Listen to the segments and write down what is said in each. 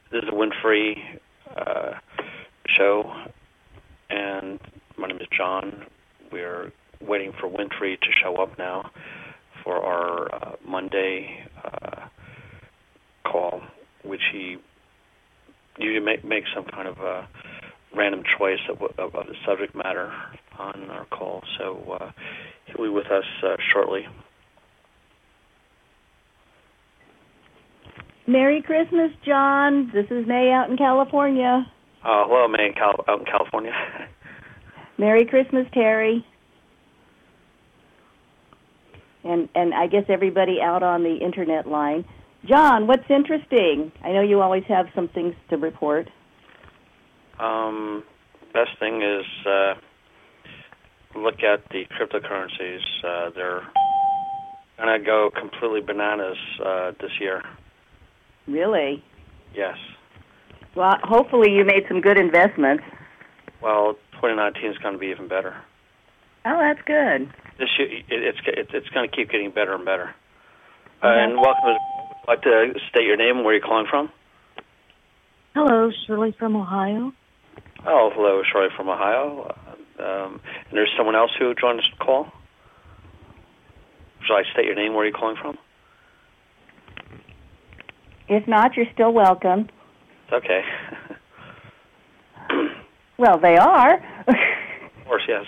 This is a Winfrey show, and my name is John. We're waiting for Winfrey to show up now for our Monday call, which he usually makes some kind of random choice of the subject matter on our call. So he'll be with us shortly. Merry Christmas, John. This is May out in California. Hello, May out in California. Merry Christmas, Terry. And I guess everybody out on the internet line. John, what's interesting? I know you always have some things to report. Best thing is look at the cryptocurrencies. They're going to go completely bananas this year. Really? Yes. Well, hopefully you made some good investments. Well, 2019 is going to be even better. Oh, that's good. This year, it's going to keep getting better and better. And welcome. Would you like to state your name and where you're calling from? Hello, Shirley from Ohio. Oh, hello, Shirley from Ohio. And there's someone else who joined this call. Would you like to state your name, where you're calling from? If not, you're still welcome. It's okay. Well, they are. Of course, yes.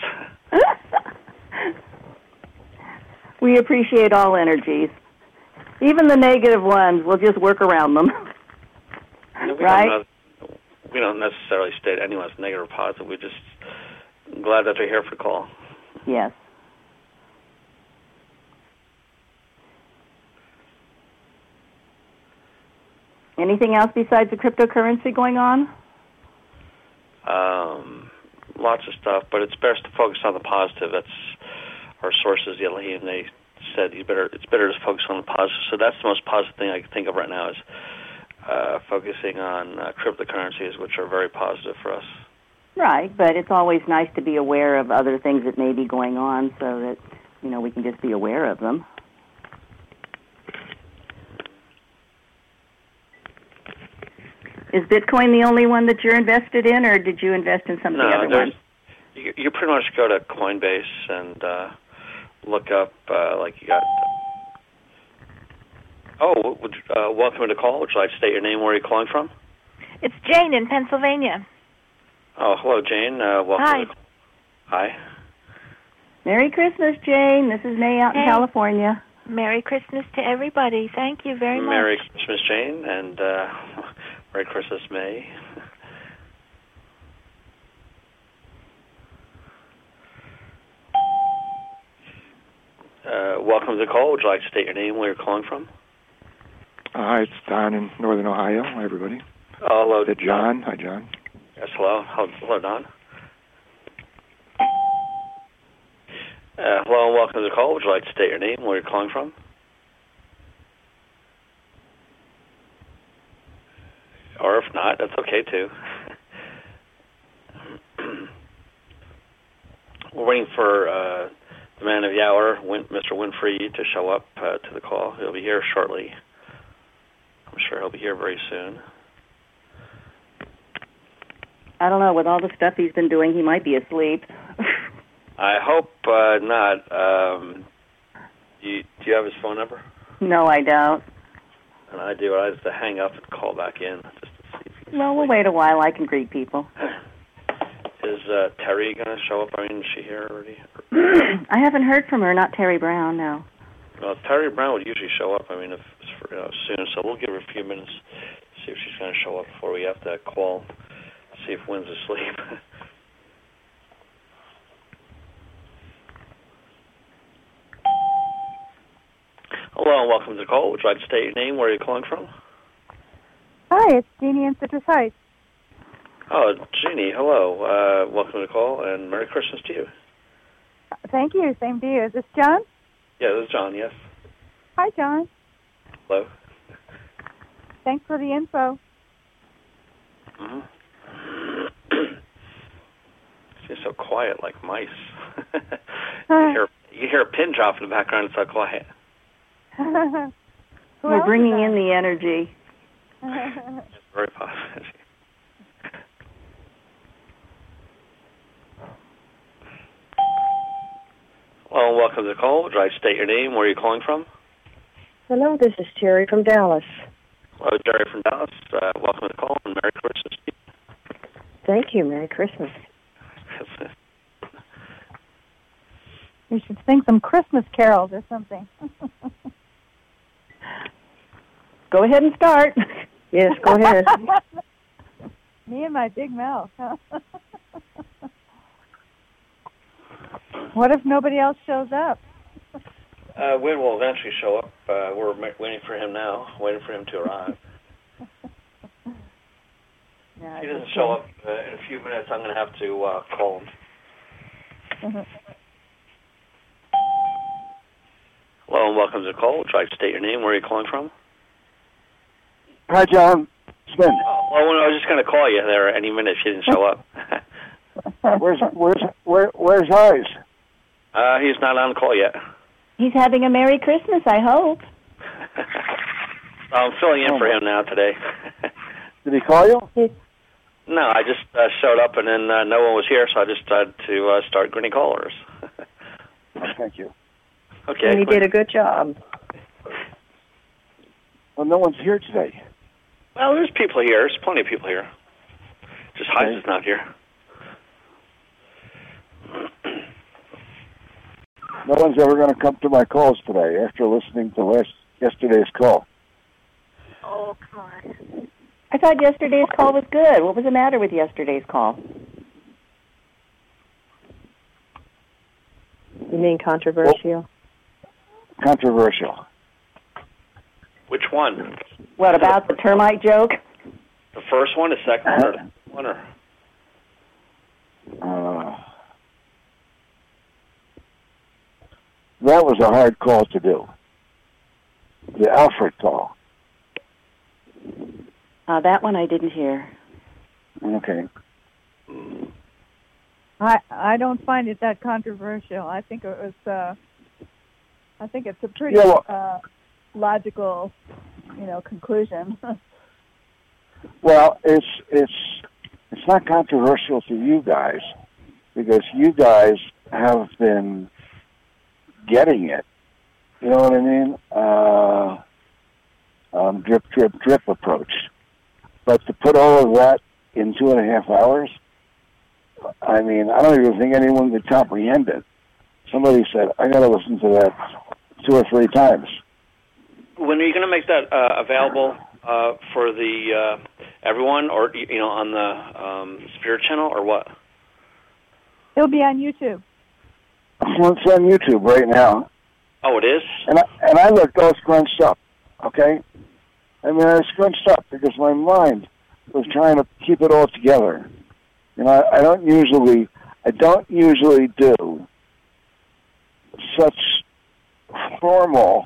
We appreciate all energies. Even the negative ones, we'll just work around them. Right? We don't necessarily state anyone's negative or positive. We're just glad that they're here for the call. Yes. Anything else besides the cryptocurrency going on? Lots of stuff, but it's best to focus on the positive. That's our sources, Yelahi, and they said it's better to focus on the positive. So that's the most positive thing I can think of right now is focusing on cryptocurrencies, which are very positive for us. Right, but it's always nice to be aware of other things that may be going on so that, we can just be aware of them. Is Bitcoin the only one that you're invested in, or did you invest in some of the other ones? You pretty much go to Coinbase and look up, like you got... welcome to the call. Would you like to state your name, where you're calling from? It's Jane in Pennsylvania. Oh, hello, Jane. Welcome Hi. to the call. Hi. Merry Christmas, Jane. This is May out in California. Merry Christmas to everybody. Thank you very much. Merry Christmas, Jane, and Merry Christmas, May. Welcome to the call. Would you like to state your name, where you're calling from? Hi, it's Don in Northern Ohio. Hi, everybody. Oh, hello. Is it John? Hi, John. Yes, hello. Hello, Don. Hello, and welcome to the call. Would you like to state your name, where you're calling from? Or if not, that's okay, too. We're waiting for the man of the hour, Mr. Winfrey, to show up to the call. He'll be here shortly. I'm sure he'll be here very soon. I don't know. With all the stuff he's been doing, he might be asleep. I hope not. Do you have his phone number? No, I don't. And I do. I have to hang up and call back in just to see if he's Well, we'll wait a while. I can greet people. Is Terry going to show up? I mean, is she here already? I haven't heard from her. Not Terry Brown, no. Well, Terry Brown would usually show up. I mean, if soon. So we'll give her a few minutes, see if she's going to show up before we have to call, see if Wynn's asleep. Hello, and welcome to the call. Would you like to state your name, where are you calling from? Hi, it's Jeannie in Citrus Heights. Oh, Jeannie, hello. Welcome to the call, and Merry Christmas to you. Thank you. Same to you. Is this John? Yeah, this is John, yes. Hi, John. Hello. Thanks for the info. It's so quiet, like mice. You hear a pin drop in the background. It's so quiet. We're bringing in the energy. It's very possible. welcome to the call. Would you like to state your name? Where are you calling from? Hello, this is Terry from Dallas. Hello, Jerry from Dallas. Welcome to the call, and Merry Christmas. Thank you. Merry Christmas. You should sing some Christmas carols or something. Go ahead and start. Yes, go ahead. Me and my big mouth. Huh? What if nobody else shows up? Win will eventually show up. We're waiting for him now, waiting for him to arrive. Yeah, If he doesn't show up in a few minutes, I'm going to have to call him. Hello, and welcome to the call. Would you like to state your name? Where are you calling from? Hi, John. Sven. Oh, well, I was just going to call you there any minute if you didn't show up. Where's Eyes? He's not on the call yet. He's having a Merry Christmas, I hope. I'm filling in for him now today. Did he call you? No, I just showed up and then no one was here, so I just decided to start greeting callers. Thank you. Okay. And you did a good job. Well, no one's here today. Well, there's people here. There's plenty of people here. Just Heise is not here. No one's ever going to come to my calls today after listening to yesterday's call. Oh, come on. I thought yesterday's call was good. What was the matter with yesterday's call? You mean controversial? Controversial. Which one? What, about the termite joke? The first one, the second one, or the one? That was a hard call to do. The Alfred call. That one I didn't hear. Okay. I don't find it that controversial. I think it was. I think it's a pretty logical, conclusion. Well, it's not controversial to you guys because you guys have been getting it. You know what I mean? Drip, drip, drip approach. But to put all of that in 2.5 hours, I mean, I don't even think anyone could comprehend it. Somebody said, I got to listen to that 2 or 3 times. When are you going to make that available for the everyone, or on the Spirit channel, or what? It'll be on YouTube. Well, it's on YouTube right now. Oh, it is? And I looked all scrunched up, okay? I mean, I was scrunched up because my mind was trying to keep it all together. I don't usually do such formal,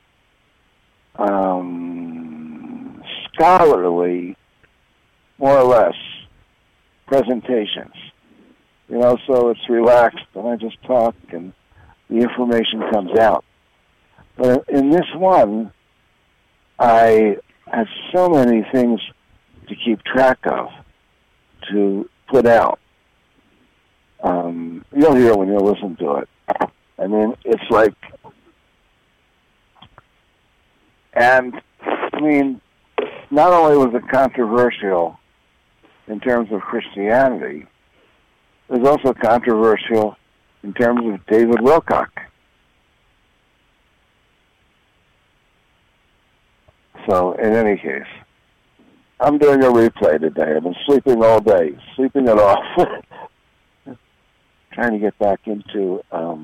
scholarly, more or less, presentations. So it's relaxed, and I just talk, and the information comes out. But in this one, I have so many things to keep track of, to put out. You'll hear when you listen to it. I mean, it's like, and I mean, not only was it controversial in terms of Christianity, it was also controversial in terms of David Wilcock. So, in any case, I'm doing a replay today. I've been sleeping all day, sleeping it off. Trying to get back into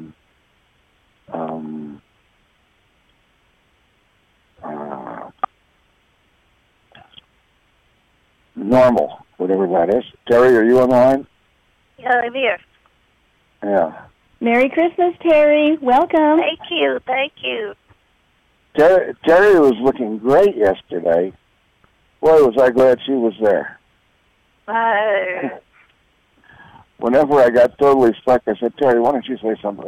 normal, whatever that is. Terry, are you on the line? Yeah, I'm here. Yeah. Merry Christmas, Terry. Welcome. Thank you. Thank you. Terry was looking great yesterday. Boy, was I glad she was there. Whenever I got totally stuck, I said, Terry, why don't you say something?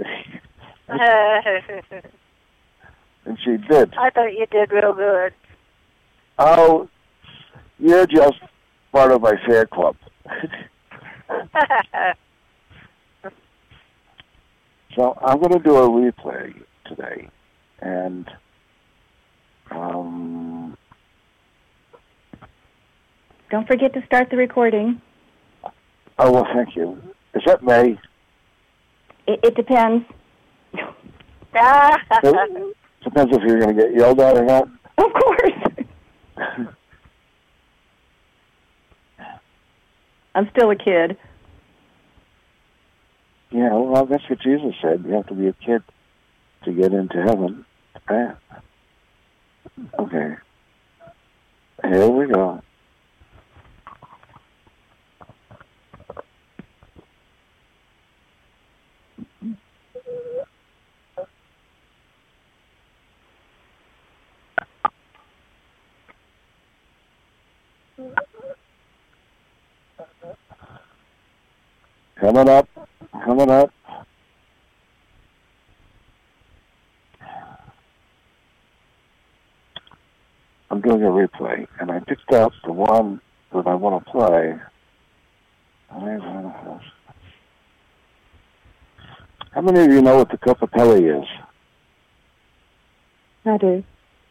And she did. I thought you did real good. Oh, you're just part of my fan club. So I'm going to do a replay today, and don't forget to start the recording. Oh, well, thank you. Is that May? It depends. It depends if you're going to get yelled at or not. Of course. I'm still a kid. Yeah, well, that's what Jesus said. You have to be a kid to get into heaven. Okay. Here we go. Coming up. I'm doing a replay, and I picked up the one that I want to play. How many of you know what the Copatelli is? I do.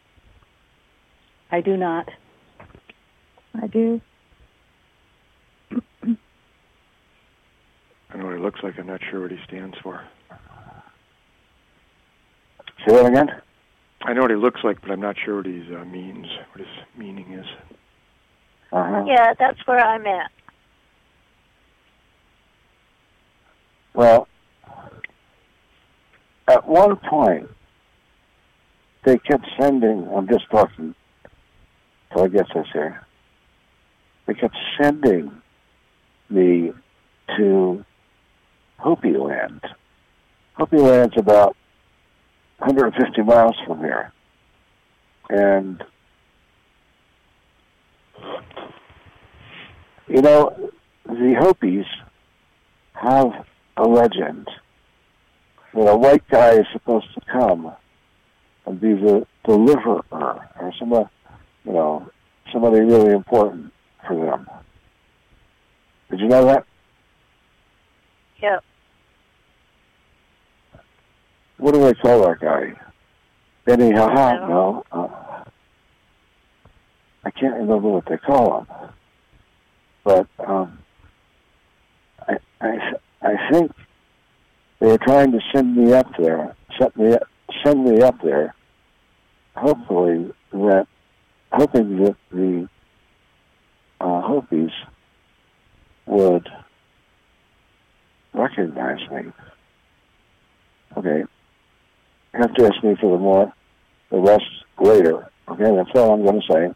I do not. I do. I know what he looks like. I'm not sure what he stands for. Say that again? I know what he looks like, but I'm not sure what he means, what his meaning is. Uh-huh. Yeah, that's where I'm at. Well, at one point, they kept sending, I'm just talking till I get this here, they kept sending me to Hopi Land. Hopi Land's about 150 miles from here. And, you know, the Hopis have a legend that a white guy is supposed to come and be the deliverer, or somebody really important for them. Did you know that? Yep. What do they call that guy? Benny Haha? No. I can't remember what they call him. But I think they were trying to send me up there, hoping that the Hopis would recognize me. Okay. You have to ask me for the rest later. Okay, that's all I'm going to say.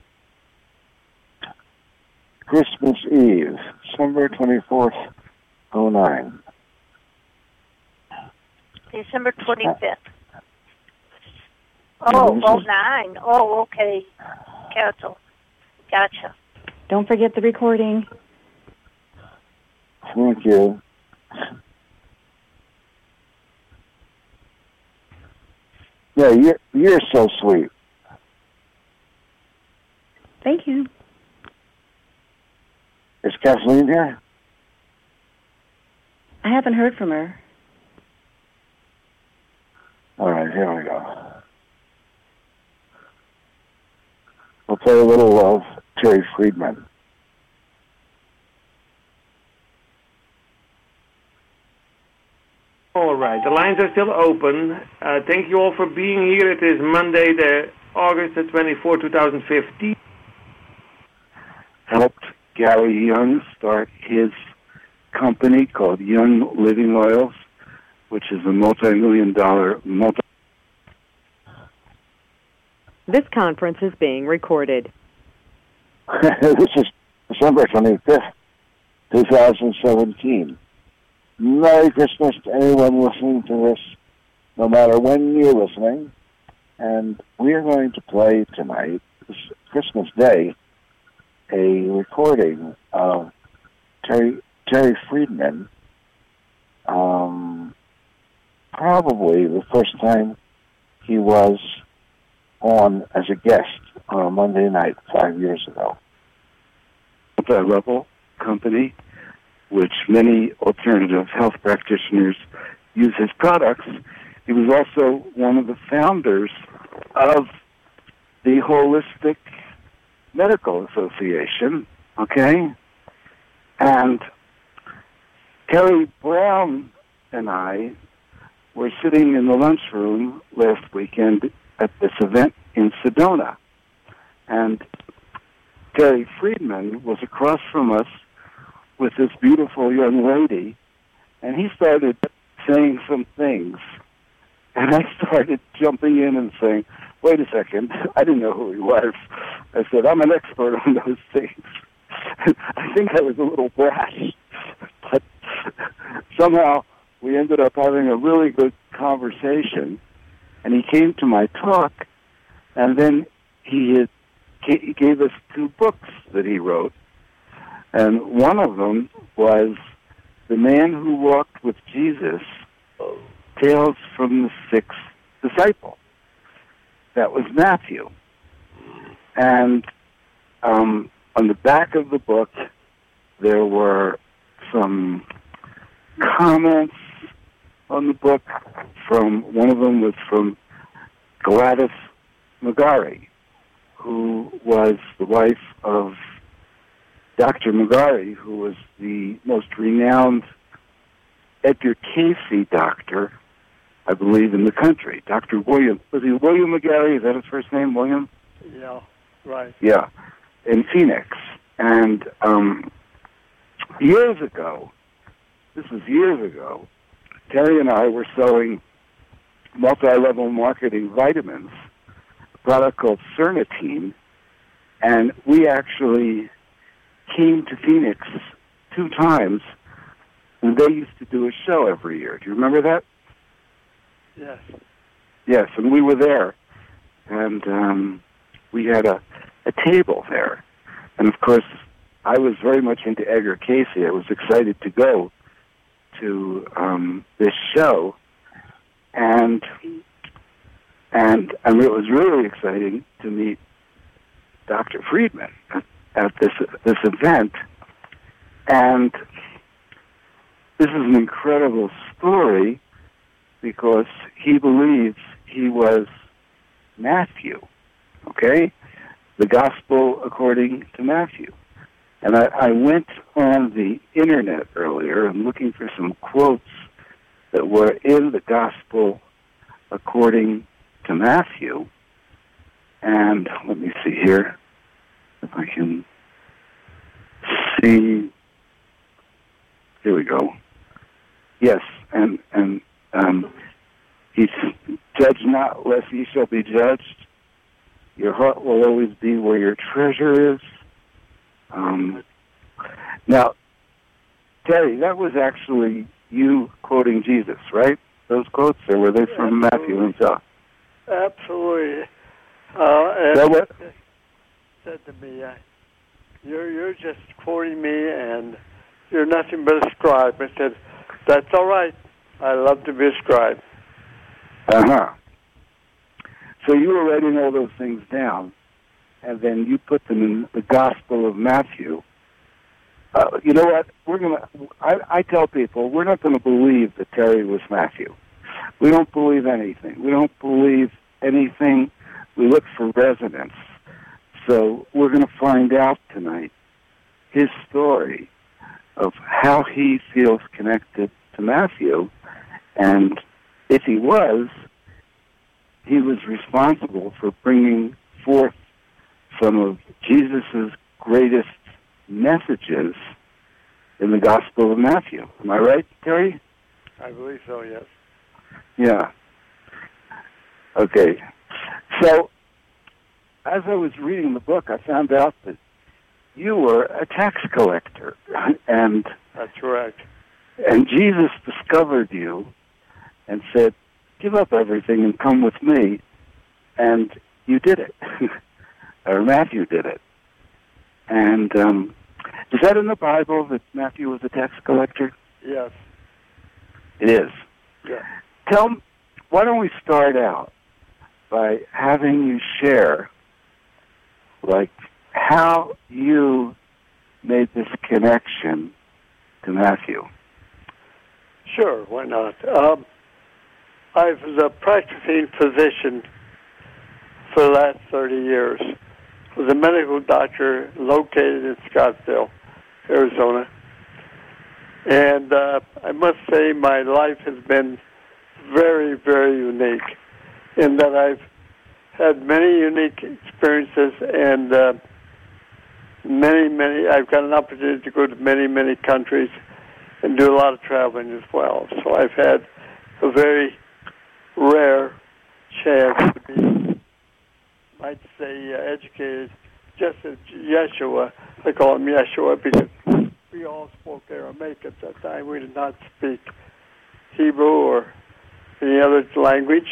Christmas Eve, December 24th, 09. December 25th. Oh, 09. Oh, okay. Gotcha. Don't forget the recording. Thank you. Yeah, you're so sweet. Thank you. Is Kathleen here? I haven't heard from her. All right, here we go. We'll play a little of Terry Friedman. All right, the lines are still open. Thank you all for being here. It is Monday, August 24, 2015. Helped Gary Young start his company called Young Living Oils, which is a multi-million-dollar This conference is being recorded. This is December 25th, 2017. Merry Christmas to anyone listening to this, no matter when you're listening. And we are going to play tonight, this Christmas Day, a recording of Terry Friedman, probably the first time he was on as a guest on a Monday night 5 years ago. Multi-level company, which many alternative health practitioners use his products. He was also one of the founders of the Holistic Medical Association, okay? And Terry Brown and I were sitting in the lunchroom last weekend at this event in Sedona. And Terry Friedman was across from us with this beautiful young lady, and he started saying some things. And I started jumping in and saying, wait a second, I didn't know who he was. I said, I'm an expert on those things. I think I was a little brash. But somehow we ended up having a really good conversation, and he came to my talk, and then he gave us 2 books that he wrote. And one of them was The Man Who Walked with Jesus, Tales from the Sixth Disciple. That was Matthew. And on the back of the book, there were some comments on the book one of them was from Gladys Magari, who was the wife of Dr. Magari, who was the most renowned Edgar Cayce doctor, I believe, in the country. Dr. William, was he William Magari? Is that his first name, William? Yeah, right. Yeah, in Phoenix. And years ago, Terry and I were selling multi-level marketing vitamins, a product called Cernitine, and we actually came to Phoenix 2 times, and they used to do a show every year. Do you remember that? Yes. Yes, and we were there, and we had a table there. And, of course, I was very much into Edgar Cayce. I was excited to go to this show, and it was really exciting to meet Dr. Friedman at this event. And this is an incredible story because he believes he was Matthew, okay? The Gospel according to Matthew. And I went on the internet earlier and looking for some quotes that were in the Gospel according to Matthew. And let me see here if I can see. Here we go. Yes, and he judge not, lest ye shall be judged. Your heart will always be where your treasure is. Now, Terry, that was actually you quoting Jesus, right? Those quotes, or were they from Matthew himself? Absolutely. What? Said to me, "You're just quoting me, and you're nothing but a scribe." I said, "That's all right. I love to be a scribe." So you were writing all those things down, and then you put them in the Gospel of Matthew. You know what? I tell people, we're not going to believe that Terry was Matthew. We don't believe anything. We don't believe anything. We look for resonance. So we're going to find out tonight his story of how he feels connected to Matthew. And if he was responsible for bringing forth some of Jesus' greatest messages in the Gospel of Matthew. Am I right, Terry? I believe so, yes. Yeah. Okay. So, as I was reading the book, I found out that you were a tax collector, and that's correct. And Jesus discovered you and said, "Give up everything and come with me," and you did it. Or Matthew did it. And is that in the Bible that Matthew was a tax collector? Yes. It is. Yeah. Why don't we start out by having you share, like, how you made this connection to Matthew? Sure, why not? I was a practicing physician for the last 30 years. I was a medical doctor located in Scottsdale, Arizona. And I must say my life has been very, very unique in that I've had many unique experiences and I've got an opportunity to go to many, many countries and do a lot of traveling as well. So I've had a very rare chance to be, I'd say, educated just as Yeshua. I call him Yeshua because we all spoke Aramaic at that time. We did not speak Hebrew or any other language.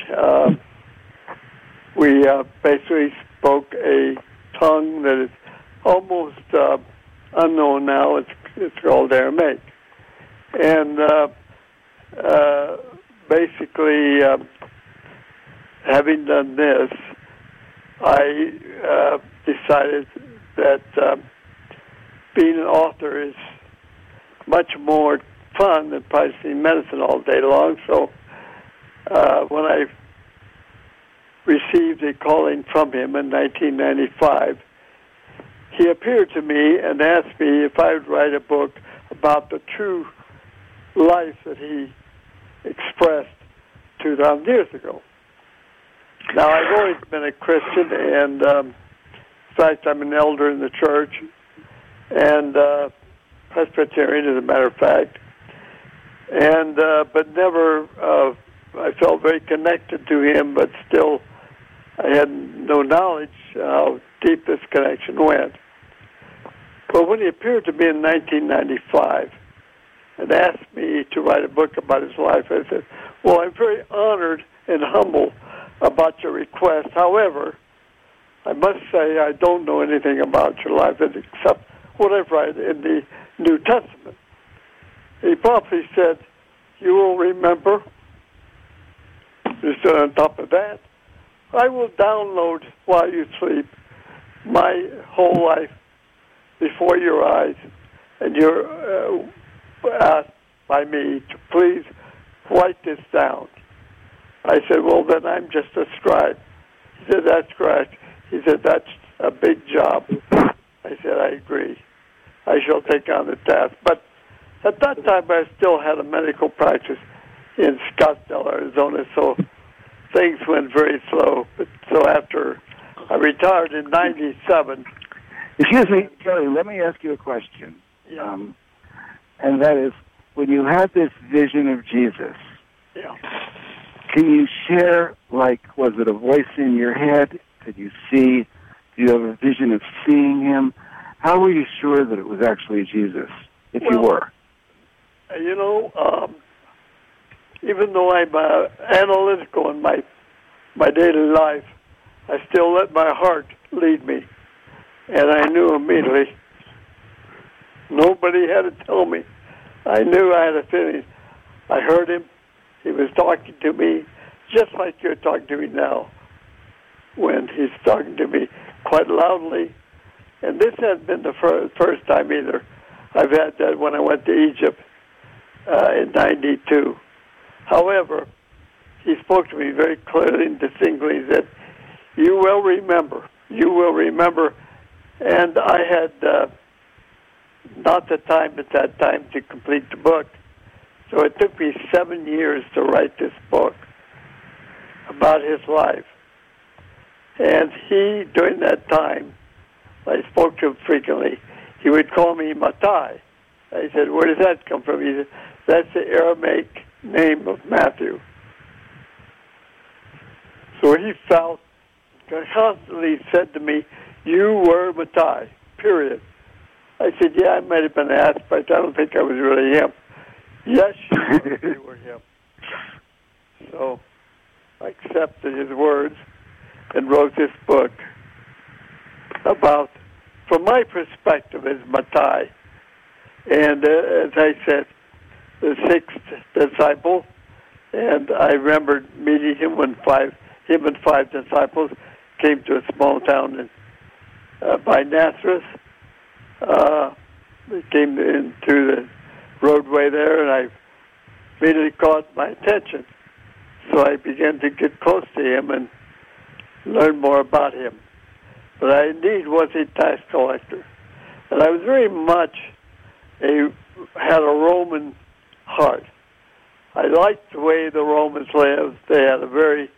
We basically spoke a tongue that is almost unknown now. It's called Aramaic. And basically, having done this, I decided that being an author is much more fun than practicing medicine all day long. So when I received a calling from him in 1995, he appeared to me and asked me if I would write a book about the true life that he expressed 2,000 years ago. Now, I've always been a Christian, and in fact, I'm an elder in the church, and Presbyterian, as a matter of fact, and but never, I felt very connected to him, but still, I had no knowledge how deep this connection went. But when he appeared to me in 1995 and asked me to write a book about his life, I said, well, I'm very honored and humble about your request. However, I must say I don't know anything about your life except what I've read in the New Testament. He promptly said, you will remember. Just on top of that, I will download while you sleep my whole life before your eyes, and you're asked by me to please write this down. I said, well, then I'm just a scribe. He said, that's correct. He said, that's a big job. I said, I agree. I shall take on the task. But at that time, I still had a medical practice in Scottsdale, Arizona, so things went very slow. But so after I retired in 97. Excuse me, Kelly, let me ask you a question. Yeah. And that is, when you had this vision of Jesus, yeah. Can you share, like, was it a voice in your head? Could you see? Do you have a vision of seeing him? How were you sure that it was actually Jesus, if you were? You know, even though I'm analytical in my daily life, I still let my heart lead me. And I knew immediately. Nobody had to tell me. I knew I had a feeling. I heard him. He was talking to me just like you're talking to me now, when he's talking to me quite loudly. And this hasn't been the first time either. I've had that when I went to Egypt in 92. However, he spoke to me very clearly and distinctly that you will remember. You will remember. And I had not the time at that time to complete the book. So it took me 7 years to write this book about his life. And he, during that time, I spoke to him frequently. He would call me Matai. I said, where does that come from? He said, that's the Aramaic name of Matthew. So he constantly said to me, you were Matai, period. I said, yeah, I might have been asked, but I don't think I was really him. Yes, you were him. So I accepted his words and wrote this book about, from my perspective, as Matai. And as I said, the sixth disciple. And I remember meeting him when him and five disciples came to a small town by Nazareth. They came in through the roadway there, and I immediately caught my attention. So I began to get close to him and learn more about him. But I indeed was a tax collector. And I was very much had a Roman heart. I liked the way the Romans lived. They had a very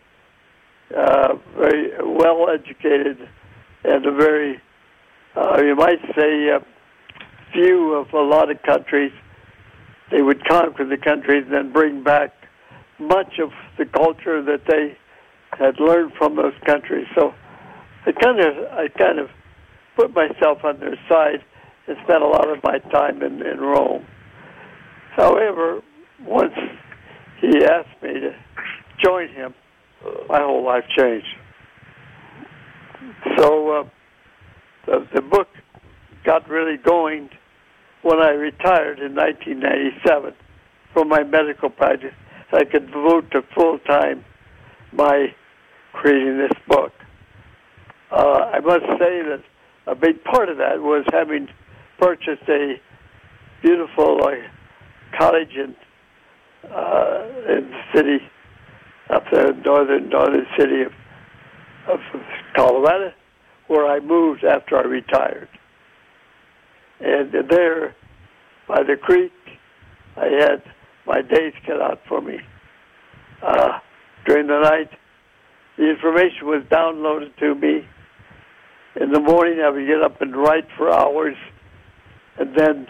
well-educated and a very, you might say, view of a lot of countries. They would conquer the countries and then bring back much of the culture that they had learned from those countries. So I kind of put myself on their side and spent a lot of my time in Rome. However, once he asked me to join him, my whole life changed. So the book got really going when I retired in 1997 from my medical practice. I could devote to full-time my creating this book. I must say that a big part of that was having purchased a beautiful cottage in the city up there, northern city of Colorado, where I moved after I retired. And there, by the creek, I had my days cut out for me. During the night, the information was downloaded to me. In the morning, I would get up and write for hours, and then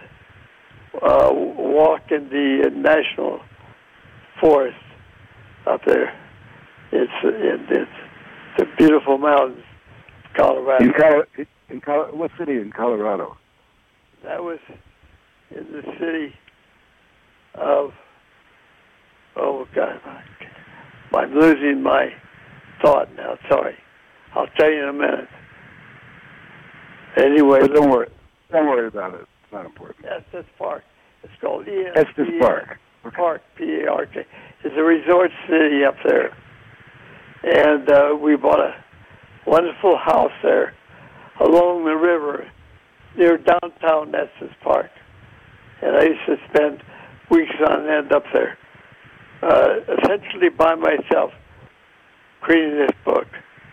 walk in the national forest up there. It's the beautiful mountains, Colorado. What city in Colorado? That was in the city of, oh God, I'm losing my thought now. Sorry, I'll tell you in a minute. Anyway, but don't worry about it. It's not important. Estes Park. It's called Estes Park. Okay. Park, P-A-R-K. It's a resort city up there, and we bought a wonderful house there along the river near downtown Estes Park, and I used to spend weeks on end up there, essentially by myself, creating this book.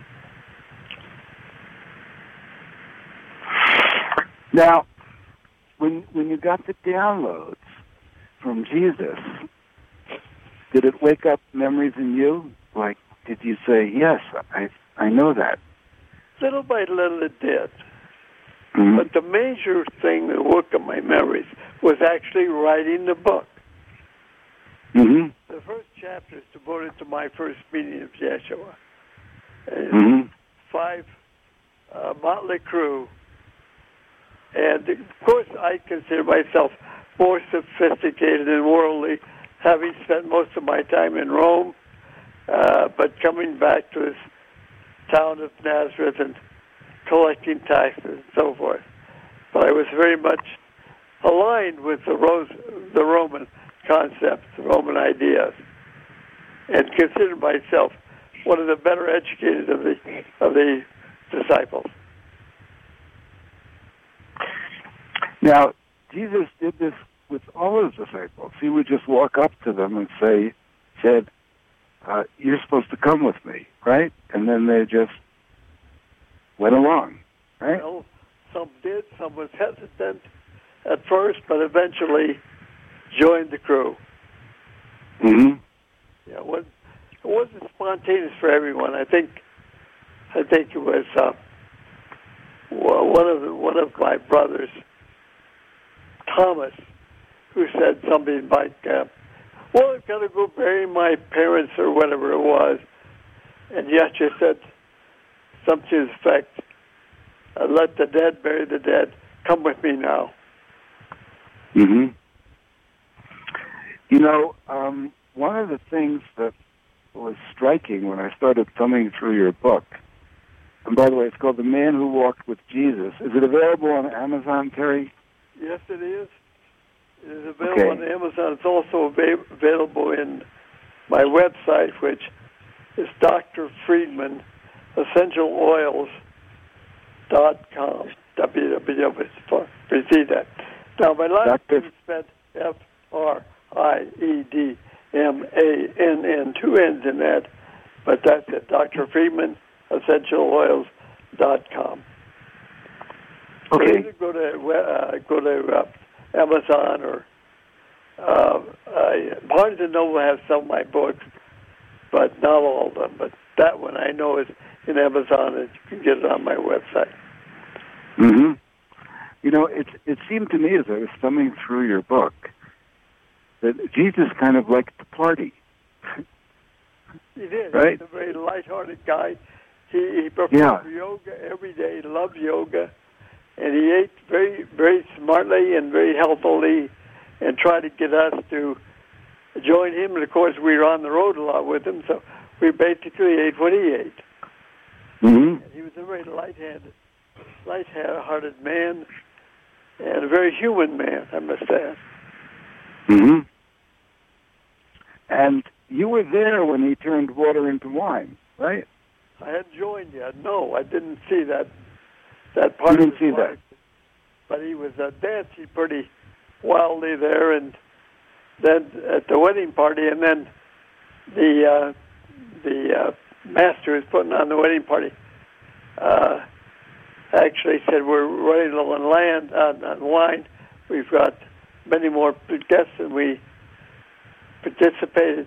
Now, when you got the downloads from Jesus, did it wake up memories in you? Like, did you say, yes, I know that? Little by little it did. Mm-hmm. But the major thing that woke up my memories was actually writing the book. Mm-hmm. The first chapter is devoted to my first meeting of Yeshua. Mm-hmm. 5 motley crew. And, of course, I consider myself more sophisticated and worldly, having spent most of my time in Rome, but coming back to this town of Nazareth and collecting taxes and so forth. But I was very much aligned with the Roman concepts, the Roman ideas, and considered myself one of the better educated of the disciples. Now, Jesus did this with all his disciples. He would just walk up to them and said, you're supposed to come with me, right? And then they just went along, right? Well, some did. Some was hesitant at first, but eventually joined the crew. Mm-hmm. Yeah, it wasn't spontaneous for everyone. I think it was one of my brothers, Thomas, who said something like, well, I've got to go bury my parents or whatever it was. And Yeshua said something to the effect, let the dead bury the dead. Come with me now. Mm-hmm. You know, one of the things that was striking when I started thumbing through your book, and by the way, it's called The Man Who Walked with Jesus. Is it available on Amazon, Terry? Yes, it is. It is available on Amazon. It's also available in my website, which is Dr. Friedman, EssentialOils.com. www. See that. Now, my last name is spelled F-R-I-E-D. MANN, 2 N's in that, but that's at Dr. Friedman, EssentialOils.com. Okay. So either go to Amazon or Barnes & Noble has some of my books, but not all of them. But that one I know is in Amazon, and you can get it on my website. Mm-hmm. You know, it seemed to me as I was thumbing through your book that Jesus kind of liked to party. He did. Right? He's a very lighthearted guy. He performed yoga every day, loved yoga, and he ate very, very smartly and very healthily and tried to get us to join him. And, of course, we were on the road a lot with him, so we basically ate what he ate. Mm-hmm. And he was a very light-hearted man and a very human man, I must add. Mm-hmm. And you were there when he turned water into wine, right? I hadn't joined yet. No, I didn't see that part you didn't of his see life. that. But he was dancing pretty wildly there, and then at the wedding party, and then the master who's putting on the wedding party actually said, "We're running low on wine. We've got many more guests than we participated,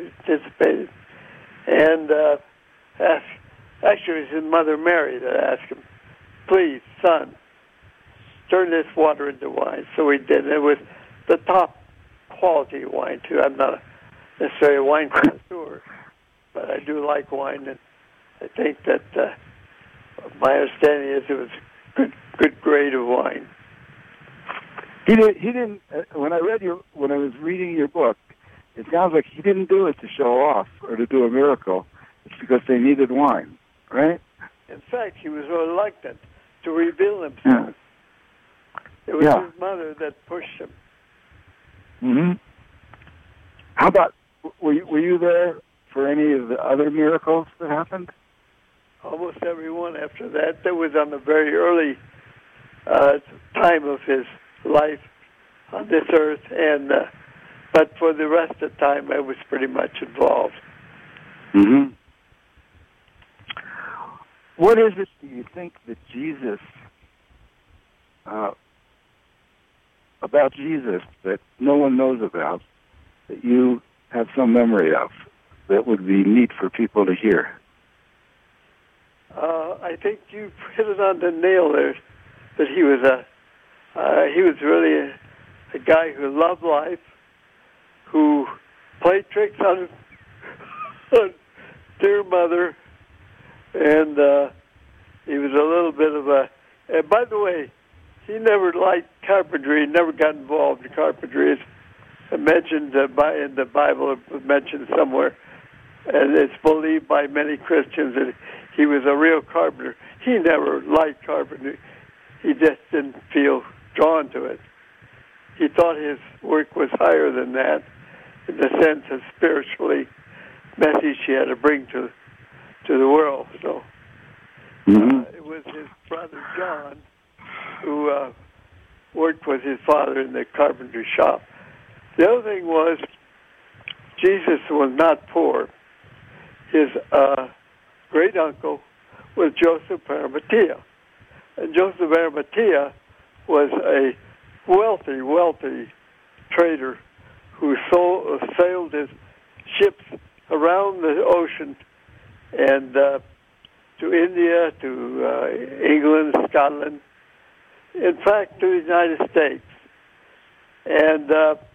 and actually it was his mother Mary that asked him, "Please, son, turn this water into wine." So he did. It was the top quality wine too. I'm not necessarily a wine connoisseur, but I do like wine, and I think that my understanding is it was good grade of wine. He didn't. When I was reading your book, it sounds like he didn't do it to show off or to do a miracle. It's because they needed wine, right? In fact, he was reluctant to reveal himself. Yeah. It was his mother that pushed him. Mm-hmm. How about, were you there for any of the other miracles that happened? Almost everyone after that. That was on the very early time of his life on this earth, and but for the rest of the time, I was pretty much involved. Mm-hmm. What is it, do you think, that Jesus, about Jesus, that no one knows about, that you have some memory of, that would be neat for people to hear? I think you hit it on the nail there, that he was really a guy who loved life, who played tricks on dear mother, and he was a little bit of a... And by the way, he never liked carpentry. He never got involved in carpentry. It's mentioned in the Bible, it's mentioned somewhere, and it's believed by many Christians that he was a real carpenter. He never liked carpentry. He just didn't feel drawn to it. He thought his work was higher than that, in the sense of spiritually message he had to bring to the world. So it was his brother John who worked with his father in the carpentry shop. The other thing was, Jesus was not poor. His great uncle was Joseph of Arimathea, and Joseph of Arimathea was a wealthy trader who sailed his ships around the ocean and to India, to England, Scotland, in fact, to the United States, and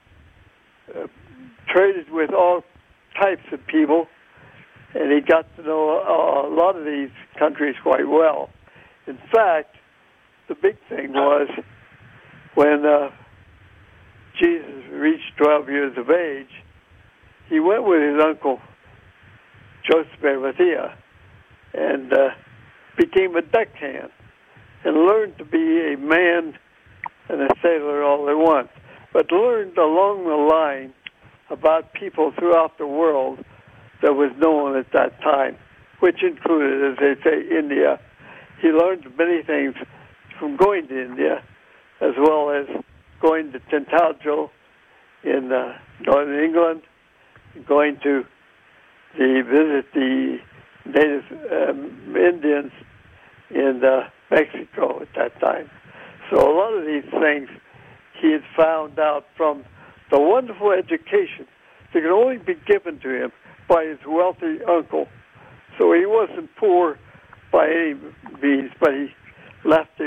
traded with all types of people, and he got to know a lot of these countries quite well. In fact, the big thing was when Jesus reached 12 years of age, he went with his uncle, Joseph of Arimathea, and became a deckhand and learned to be a man and a sailor all at once, but learned along the line about people throughout the world that was known at that time, which included, as they say, India. He learned many things from going to India, as well as going to Tintagel in northern England, going to visit the native Indians in Mexico at that time. So a lot of these things he had found out from the wonderful education that could only be given to him by his wealthy uncle. So he wasn't poor by any means, but he left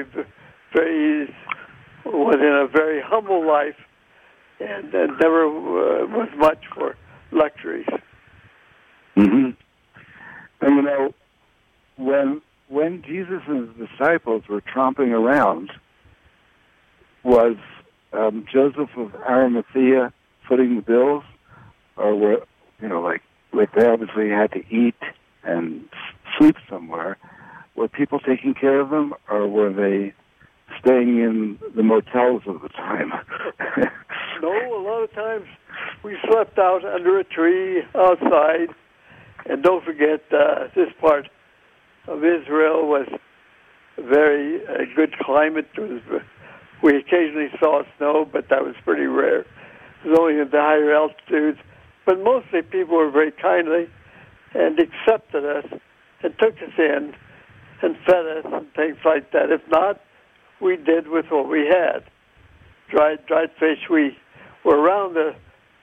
was in a very humble life and never was much for luxuries. Mm-hmm. And you know, when Jesus and his disciples were tromping around, was Joseph of Arimathea footing the bills, or were like they obviously had to eat and sleep somewhere? Were people taking care of them, or were they staying in the motels of the time? No, a lot of times we slept out under a tree outside. And don't forget, this part of Israel was a very good climate. We occasionally saw snow, but that was pretty rare. It was only at the higher altitudes. But mostly people were very kindly and accepted us and took us in and fed us and things like that. If not, we did with what we had. Dried fish. We were around the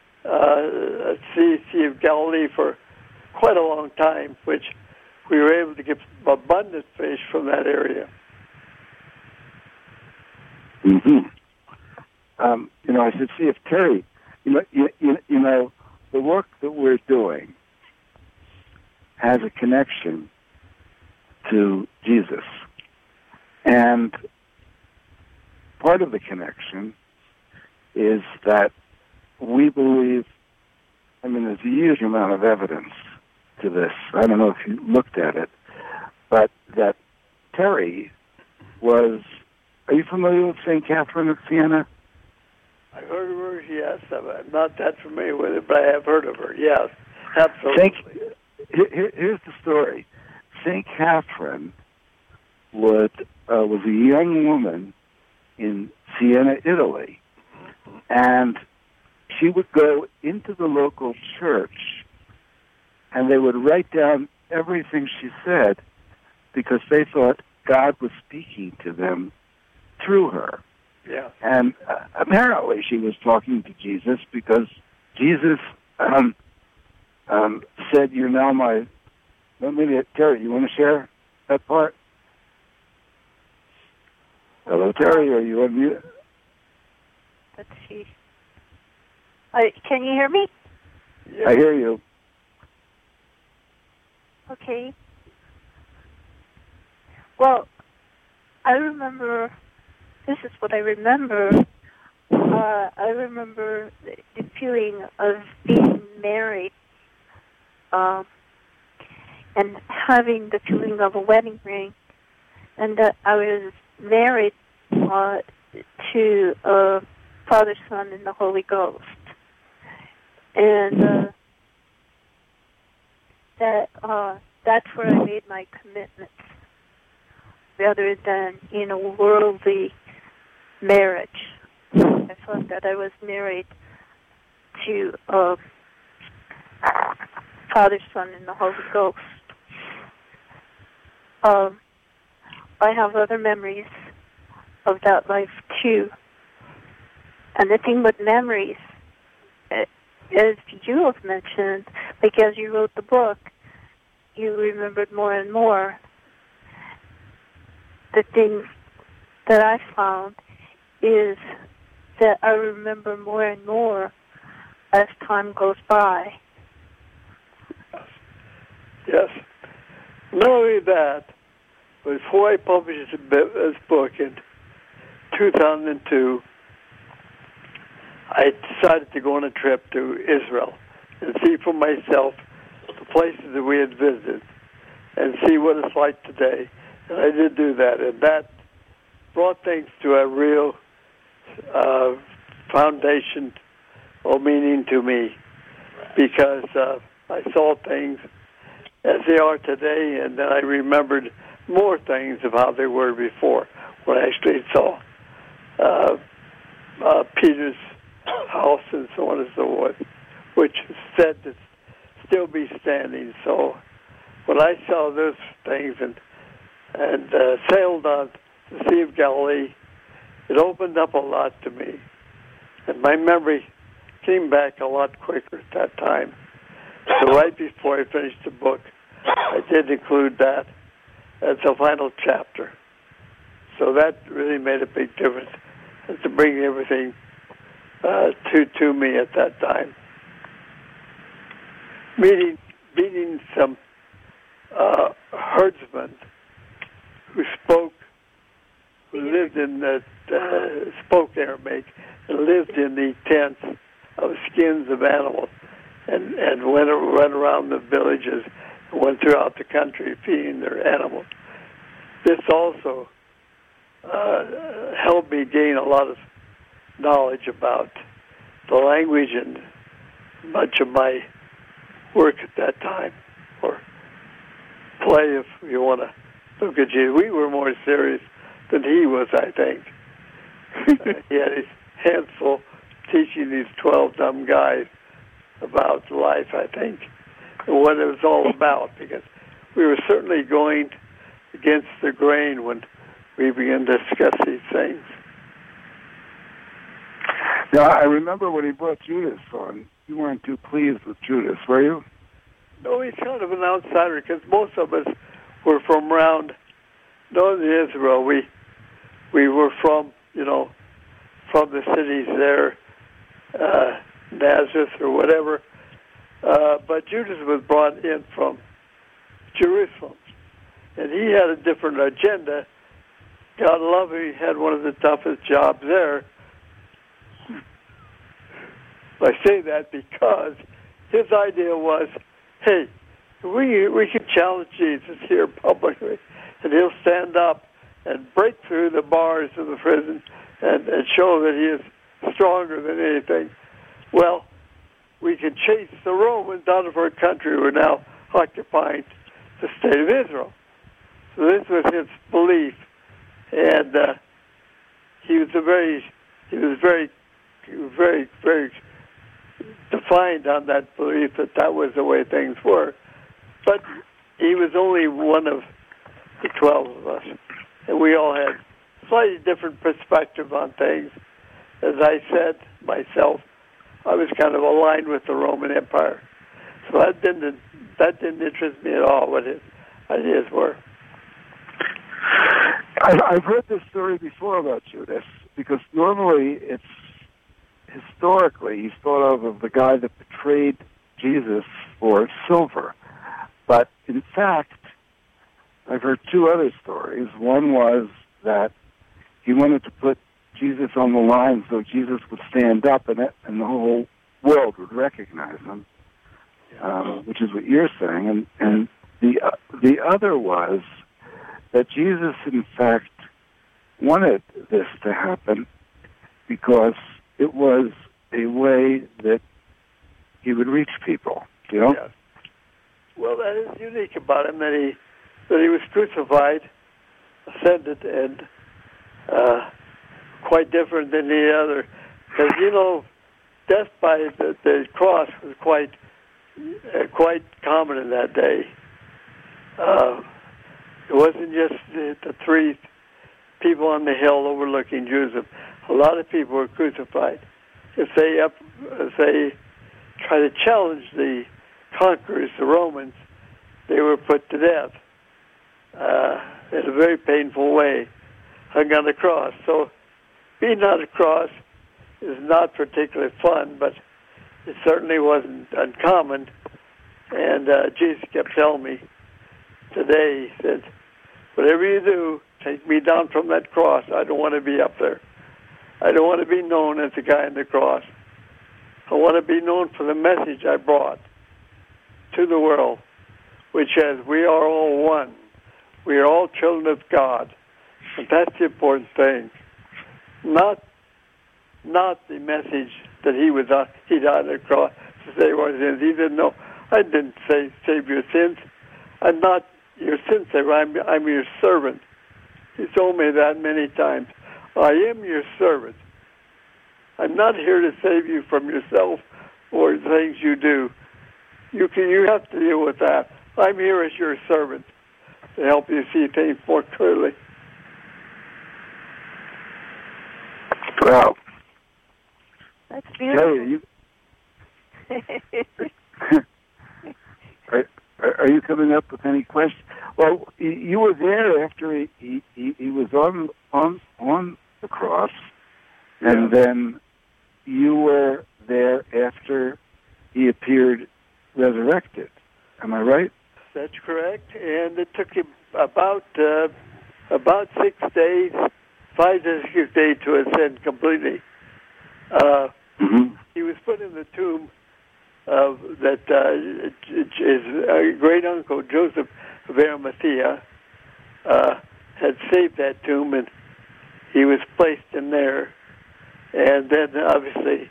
Sea of Galilee for quite a long time, which we were able to get abundant fish from that area. Mm-hmm. I should see if Terry, the work that we're doing has a connection to Jesus. And part of the connection is that we believe, there's a huge amount of evidence to this. I don't know if you looked at it, but that Terry was, are you familiar with St. Catherine of Siena? I've heard of her, yes. I'm not that familiar with it, but I have heard of her, yes. Absolutely. Here's the story. St. Catherine was a young woman in Siena, Italy, and she would go into the local church and they would write down everything she said because they thought God was speaking to them through her. Yeah. And apparently she was talking to Jesus because Jesus said, "You're now my..." Maybe, Terry, you want to share that part? Hello, Terry, are you on mute? Let's see. Can you hear me? I hear you. Okay. Well, I remember, this is what I remember. I remember the feeling of being married and having the feeling of a wedding ring, and that I was married to Father, Son, and the Holy Ghost. And that's where I made my commitments, rather than in a worldly marriage. I thought that I was married to Father, Son, and the Holy Ghost. I have other memories of that life too. And the thing with memories, as you have mentioned, like as you wrote the book, you remembered more and more. The thing that I found is that I remember more and more as time goes by. Yes. Not only that, before I published this book in 2002, I decided to go on a trip to Israel and see for myself the places that we had visited and see what it's like today. And I did do that, and that brought things to a real foundation or meaning to me, because I saw things as they are today, and then I remembered more things of how they were before when I actually saw Peter's house and so on and so forth, which is said to still be standing. So when I saw those things and sailed on the Sea of Galilee, it opened up a lot to me. And my memory came back a lot quicker at that time. So right before I finished the book, I did include that as the final chapter. So that really made a big difference to bring everything to me at that time. Meeting some herdsmen who lived in spoke Aramaic and lived in the tents of skins of animals and went around the villages and went throughout the country feeding their animals. This also helped me gain a lot of knowledge about the language and much of my work at that time, or play if you want to look at Jesus. We were more serious than he was, I think. He had his hands full teaching these 12 dumb guys about life, I think, and what it was all about, because we were certainly going against the grain when we began to discuss these things. Now, I remember when he brought Judas on, you weren't too pleased with Judas, were you? No, he's kind of an outsider, because most of us were from around northern Israel. We were from the cities there, Nazareth or whatever. But Judas was brought in from Jerusalem, and he had a different agenda. God love him, he had one of the toughest jobs there. I say that because his idea was, hey, we can challenge Jesus here publicly, and he'll stand up and break through the bars of the prison and show that he is stronger than anything. Well, we can chase the Romans out of our country who are now occupying the state of Israel. So this was his belief, and he was very defined on that belief that was the way things were. But he was only one of the 12 of us, and we all had slightly different perspective on things. As I said myself, I was kind of aligned with the Roman Empire, so that didn't interest me at all what his ideas were. I've heard this story before about Judas, because normally it's historically he's thought of as the guy that betrayed Jesus for silver. But in fact, I've heard two other stories. One was that he wanted to put Jesus on the line so Jesus would stand up and the whole world would recognize him, which is what you're saying. And the other was that Jesus, in fact, wanted this to happen because it was a way that he would reach people, you know? Yes. Well, that is unique about him, that he was crucified, ascended, and quite different than the other. Because, death by the cross was quite common in that day. It wasn't just the three people on the hill overlooking Jerusalem. A lot of people were crucified. If they try to challenge the conquerors, the Romans, they were put to death in a very painful way, hung on the cross. So being on the cross is not particularly fun, but it certainly wasn't uncommon. And Jesus kept telling me today, he said, whatever you do, take me down from that cross. I don't want to be up there. I don't want to be known as the guy on the cross. I want to be known for the message I brought to the world, which says we are all one. We are all children of God. And that's the important thing. Not the message that he died on the cross to save our sins. He said, no, I didn't say save your sins. I'm not your sin saver. I'm your servant. He told me that many times. I am your servant. I'm not here to save you from yourself or the things you do. You have to deal with that. I'm here as your servant to help you see things more clearly. Wow. That's beautiful. Are you coming up with any questions? Well, you were there after he was on the cross, and then you were there after he appeared resurrected. Am I right? That's correct. And it took him about 6 days, 5 to 6 days to ascend completely. He was put in the tomb that his great uncle Joseph of Arimathea had saved that tomb, and he was placed in there. And then, obviously,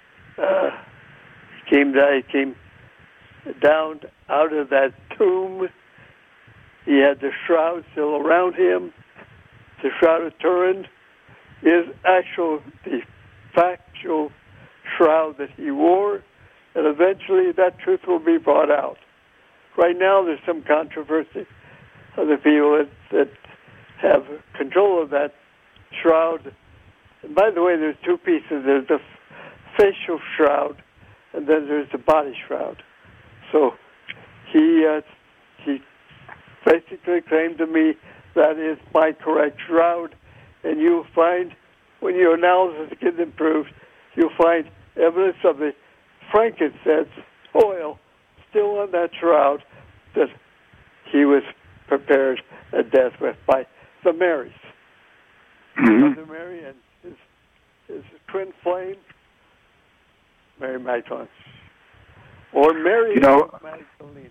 he came down out of that tomb. He had the shroud still around him. The Shroud of Turin is the factual shroud that he wore, and eventually that truth will be brought out. Right now, there's some controversy of the people that have control of that shroud. And by the way, there's two pieces. There's the facial shroud, and then there's the body shroud. So he basically claimed to me that is my correct shroud, and you'll find, when your analysis gets improved, you'll find evidence of the frankincense oil still on that shroud that he was prepared at death with by the Marys. Mother Mary and his twin flame, Mary Magdalene. Or Mary Magdalena.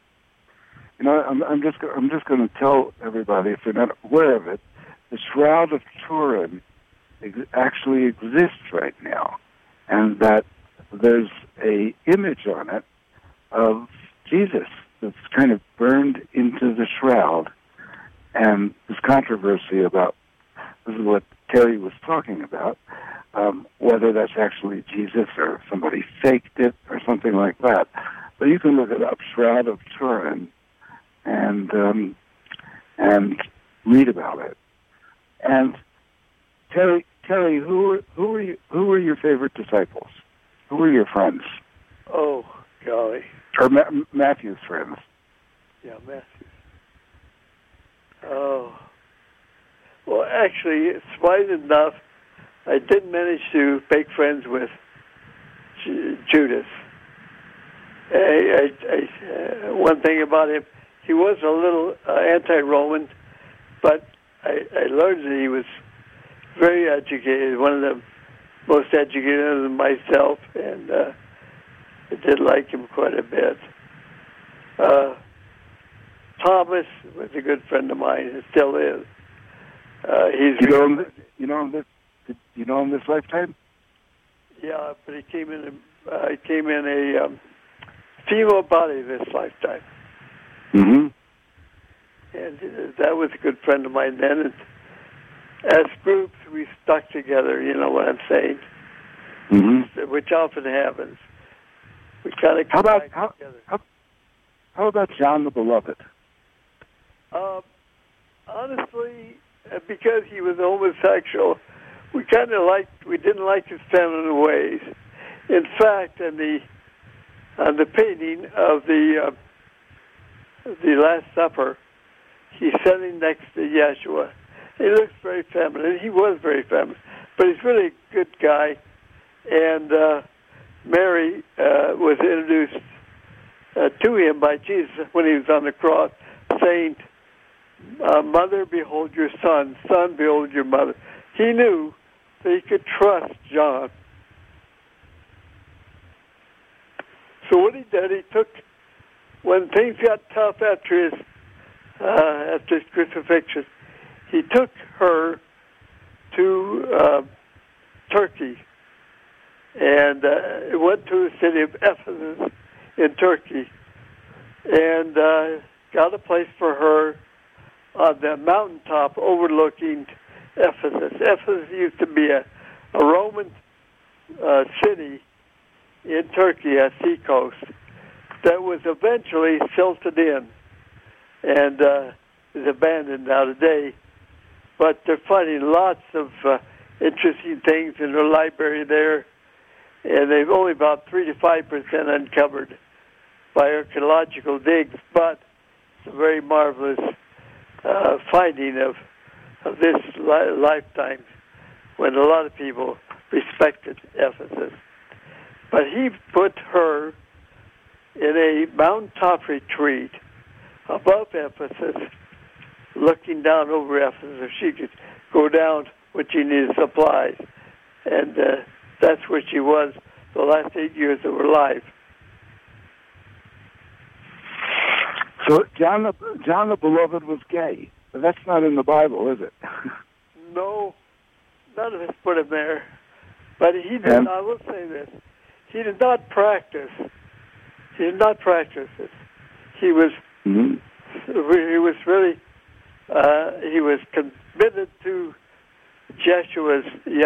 I'm just going to tell everybody, if they're not aware of it, the Shroud of Turin actually exists right now, and that there's a image on it of Jesus that's kind of burned into the shroud, and there's controversy about, this is what Terry was talking about, whether that's actually Jesus or somebody faked it or something like that. But you can look it up, Shroud of Turin, and read about it. And Terry, who were your favorite disciples? Who were your friends? Oh, golly. Or Matthew's friends? Yeah, Matthew's. Oh. Well, actually, surprisingly enough, I did manage to make friends with Judas. One thing about him, he was a little anti-Roman, but I learned that he was very educated, one of the most educated than myself, and I did like him quite a bit. Thomas was a good friend of mine, and still is. You know him this lifetime? Yeah, but he came in a female body this lifetime. Mm-hmm. And that was a good friend of mine then. And as groups, we stuck together, you know what I'm saying? Mm-hmm. Which often happens. We kind of come back together. How about John the Beloved? Honestly, because he was homosexual, we didn't like his feminine ways. In fact, on the painting of the Last Supper, he's sitting next to Yeshua. He looks very feminine. He was very feminine, but he's really a good guy. And Mary was introduced to him by Jesus when he was on the cross, saying, "Mother, behold your son. Son, behold your mother." He knew that he could trust John. So what he did, he took, when things got tough after his crucifixion, he took her to Turkey and went to the city of Ephesus in Turkey and got a place for her on the mountaintop overlooking Ephesus. Ephesus used to be a Roman city in Turkey at seacoast that was eventually silted in and is abandoned now today. But they're finding lots of interesting things in their library there, and they've only about 3 to 5% uncovered by archaeological digs, but it's a very marvelous finding of this lifetime when a lot of people respected Ephesus. But he put her in a mountaintop retreat above Ephesus, looking down over Ephesus. She could go down when she needed supplies. And that's where she was the last 8 years of her life. So John the Beloved was gay. But that's not in the Bible, is it? No, none of us put him there. But he did. I will say this: he did not practice. He did not practice it. He was. Mm-hmm. He was really. He was committed to Yeshua's.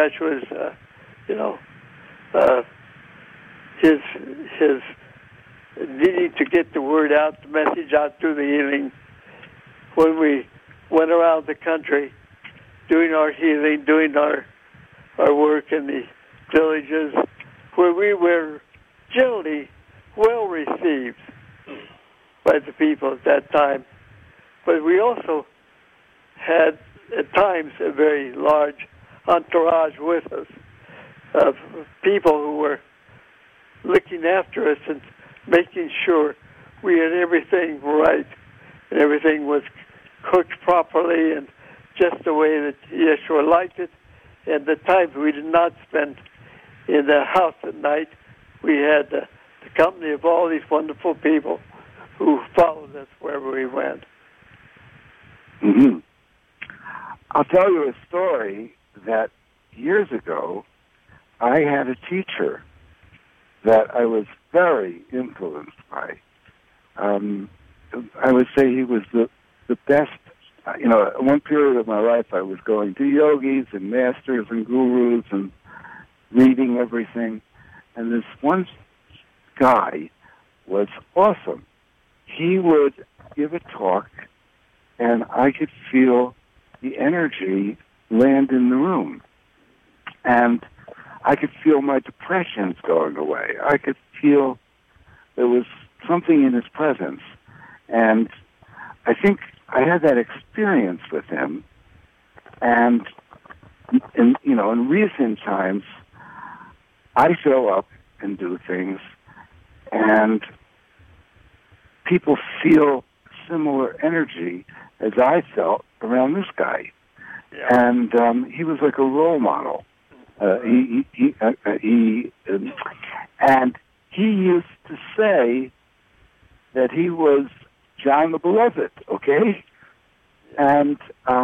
His needing to get the word out, the message out through the healing. When we went around the country doing our healing, doing our work in the villages, where we were generally well received by the people at that time. But we also had, at times, a very large entourage with us of people who were looking after us and making sure we had everything right and everything was cooked properly and just the way that Yeshua liked it. And the times we did not spend in the house at night, we had the company of all these wonderful people who followed us wherever we went. Mm-hmm. I'll tell you a story that years ago I had a teacher that I was very influenced by. I would say he was the best. One period of my life I was going to yogis and masters and gurus and reading everything. And this one guy was awesome. He would give a talk, and I could feel the energy land in the room. And I could feel my depressions going away. I could feel there was something in his presence. And I think I had that experience with him. And in recent times, I show up and do things, and people feel similar energy as I felt around this guy. Yeah. And he was like a role model. And he used to say that he was John the Beloved, okay? And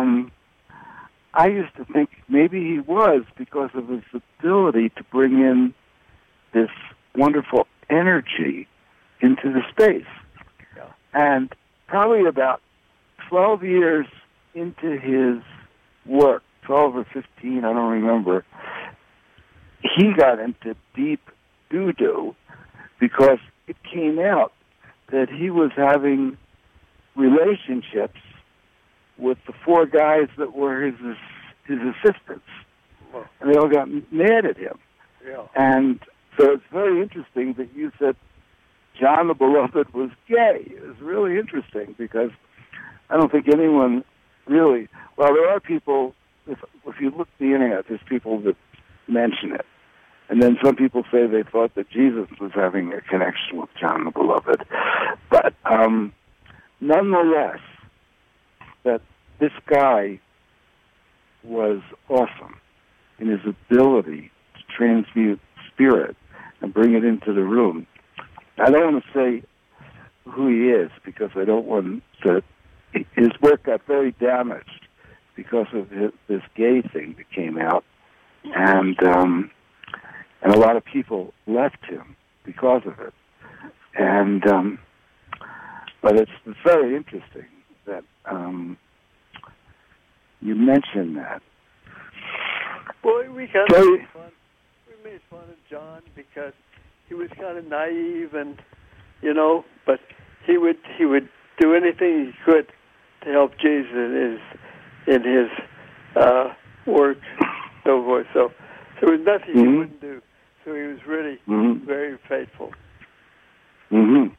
I used to think maybe he was because of his ability to bring in this wonderful energy into the space. Yeah. And probably about 12 years into his work, 12 or 15, I don't remember, he got into deep doo-doo because it came out that he was having relationships with the 4 guys that were his assistants. And they all got mad at him. Yeah. And so it's very interesting that you said John the Beloved was gay. It was really interesting because I don't think anyone really... Well, there are people, if you look at the internet, there's people that mention it. And then some people say they thought that Jesus was having a connection with John the Beloved. But nonetheless, that this guy was awesome in his ability to transmute spirit and bring it into the room. I don't want to say who he is because I don't want to... His work got very damaged because of this gay thing that came out. And a lot of people left him because of it. And but it's very interesting that you mentioned that. Well, we made fun of John because he was kind of naive, and but he would do anything he could to help Jesus in his work, so forth. So there was nothing he wouldn't do. So he was really very faithful. Mm-hmm.